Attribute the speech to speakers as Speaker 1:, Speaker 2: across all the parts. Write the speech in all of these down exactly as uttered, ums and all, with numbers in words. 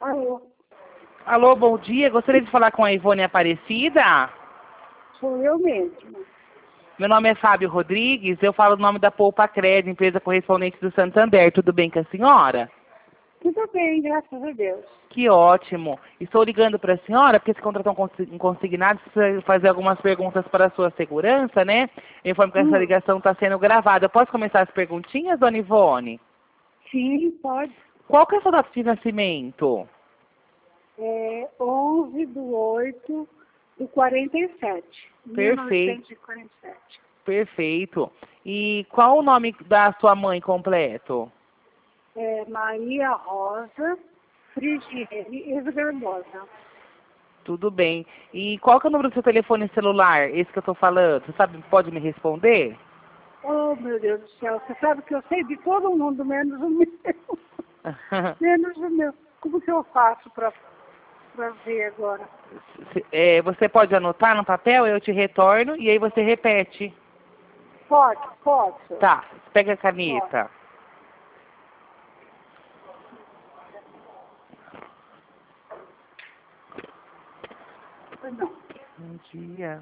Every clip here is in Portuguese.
Speaker 1: Alô,
Speaker 2: Alô, bom dia. Gostaria de falar com a Ivone Aparecida?
Speaker 1: sou eu mesma.
Speaker 2: Meu nome é Fábio Rodrigues. Eu falo o nome da Poupa Cred, empresa correspondente do Santander. Tudo bem com a senhora?
Speaker 1: Tudo bem, graças a Deus.
Speaker 2: Que ótimo. Estou ligando para a senhora porque se contratou um consi- um consignado, precisa fazer algumas perguntas para a sua segurança, né? Eu informo que essa
Speaker 1: Hum,
Speaker 2: ligação está sendo gravada. Eu posso começar as perguntinhas, dona Ivone?
Speaker 1: sim, pode.
Speaker 2: Qual que é a sua data de nascimento?
Speaker 1: É onze de oito de quarenta e sete. mil novecentos e quarenta e sete.
Speaker 2: Perfeito. E qual o nome da sua mãe completo?
Speaker 1: É Maria Rosa Frigieri Esgarbosa.
Speaker 2: Tudo bem. E qual que é o número do seu telefone celular, esse que eu estou falando? Você sabe, pode me responder?
Speaker 1: Oh, meu Deus do céu, você sabe que eu sei de todo mundo, menos o meu. Menos o meu. Como que eu faço para ver agora?
Speaker 2: Se- é, você pode anotar no papel, eu te retorno e aí você repete.
Speaker 1: Pode, posso.
Speaker 2: Tá, pega a
Speaker 1: Pode.
Speaker 2: caneta.
Speaker 1: Não.
Speaker 2: Bom dia.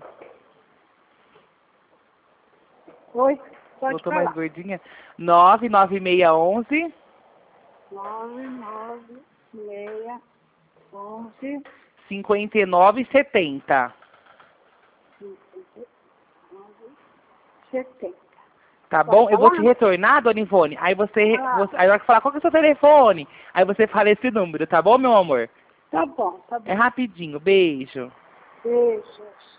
Speaker 1: Oi, pode
Speaker 2: Voltou mais
Speaker 1: falar.
Speaker 2: gordinha? nove nove seis onze
Speaker 1: Nove, nove, meia, onze,
Speaker 2: cinquenta e nove setenta.
Speaker 1: setenta.
Speaker 2: Tá
Speaker 1: Pode
Speaker 2: bom? Eu vou te
Speaker 1: falar?
Speaker 2: retornar, dona Ivone. Aí você,
Speaker 1: Ah,
Speaker 2: você aí na hora que falar qual que é o seu telefone, aí você fala esse número, tá bom, meu amor?
Speaker 1: tá bom, tá
Speaker 2: É
Speaker 1: bom.
Speaker 2: rapidinho. Beijo.
Speaker 1: Beijos.